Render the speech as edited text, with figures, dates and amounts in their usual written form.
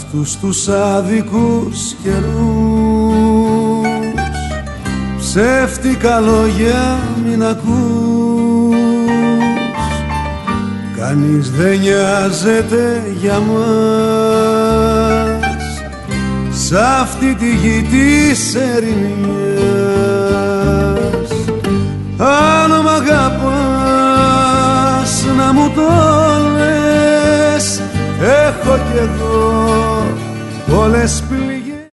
αυτούς τους άδικους καιρούς. Ψεύτικα λόγια μην ακούς, κανείς δεν νοιάζεται για μας σ' αυτή τη γη της ερημιάς. Αν μ' αγαπάς να μου το λες, έχω κι εγώ πολλές πληγές.